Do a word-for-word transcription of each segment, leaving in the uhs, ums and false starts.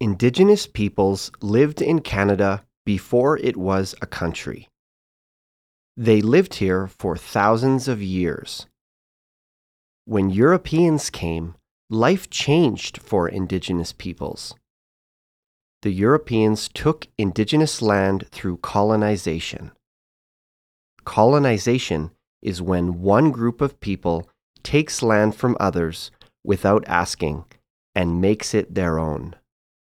Indigenous peoples lived in Canada before it was a country. They lived here for thousands of years. When Europeans came, life changed for Indigenous peoples. The Europeans took Indigenous land through colonization. Colonization is when one group of people takes land from others without asking and makes it their own.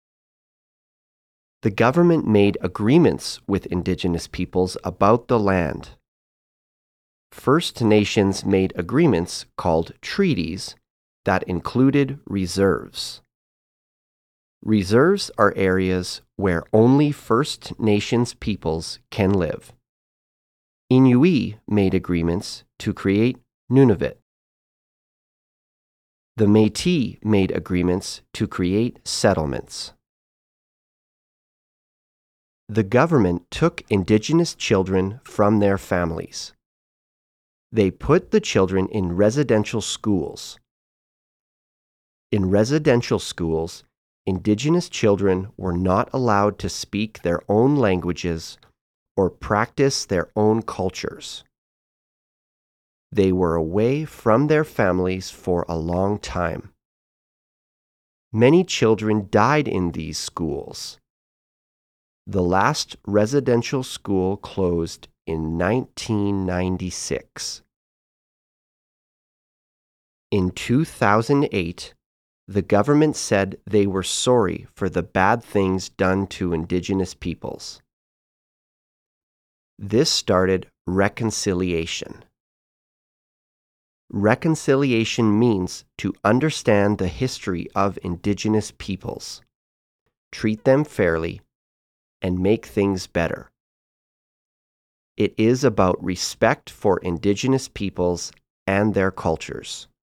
The government made agreements with Indigenous peoples about the land. First Nations made agreements called treaties that included reserves. Reserves are areas where only First Nations peoples can live. Inuit made agreements to create Nunavut. The Métis made agreements to create settlements. The government took Indigenous children from their families. They put the children in residential schools. In residential schools, Indigenous children were not allowed to speak their own languages or practice their own cultures. They were away from their families for a long time. Many children died in these schools. The last residential school closed in nineteen ninety-six. In two thousand eight, the government said they were sorry for the bad things done to Indigenous peoples. This started reconciliation. Reconciliation means to understand the history of Indigenous peoples, treat them fairly, and make things better. It is about respect for Indigenous peoples and their cultures.